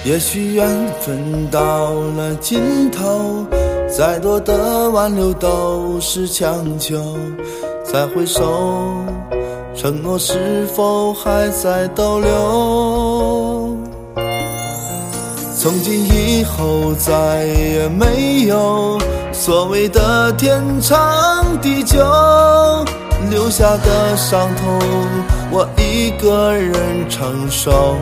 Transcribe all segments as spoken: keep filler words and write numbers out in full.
也许缘分到了尽头，再多的挽留都是强求。再回首，承诺是否还在逗留？从今以后再也没有所谓的天长地久，留下的伤痛我一个人承受。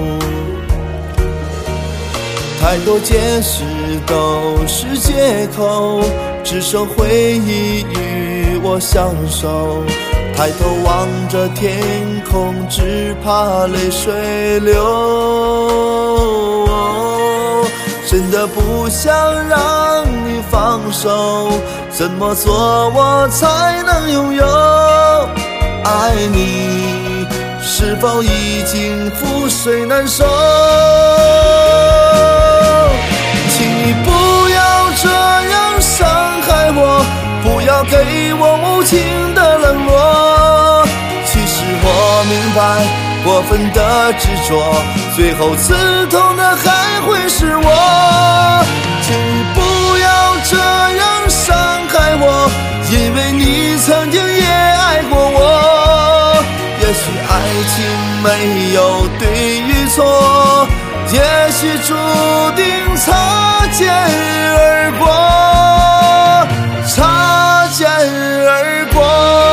太多解释都是借口，只剩回忆与我相守。抬头望着天空，只怕泪水流。真的不想让你放手，怎么做我才能拥有？爱你是否已经覆水难收？请你不要这样伤害我，不要给我无情的冷落。其实我明白，过分的执着，最后刺痛的还会是我。请你不要这样伤害我，因为你曾经也爱过我。也许爱情没有对与错，也许注定擦肩而过，擦肩而过。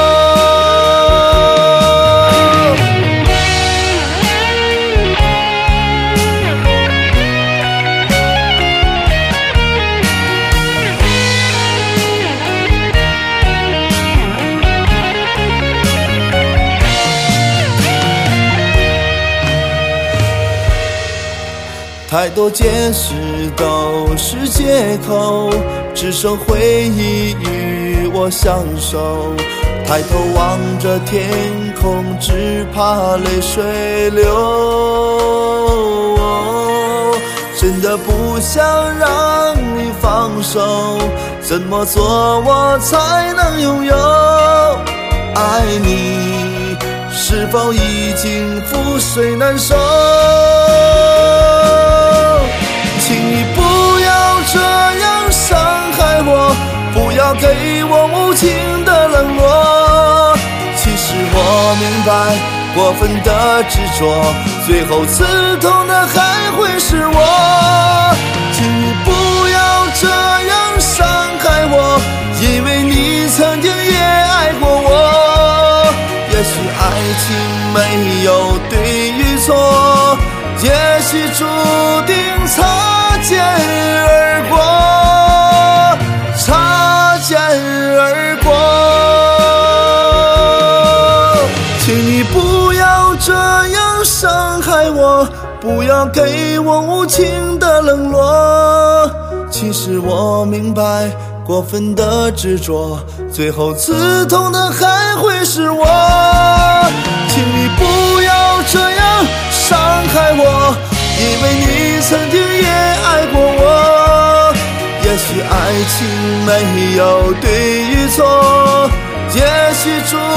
太多解释都是借口，只剩回忆与我相守。抬头望着天空，只怕泪水流。真的不想让你放手，怎么做我才能拥有？爱你是否已经覆水难收？请你不要这样伤害我，不要给我无情的冷落。其实我明白，过分的执着，最后刺痛的还会是我。请你不要这样伤害我，因为你曾经也爱过我。也许爱情没有对与错，也许注定擦肩而过，擦肩而过。请你不要这样伤害我，不要给我无情的冷落。其实我明白，过分的执着，最后刺痛的还会是我。请你不要这样伤害我，因为你曾经也爱过我。也许爱情没有对与错，也许注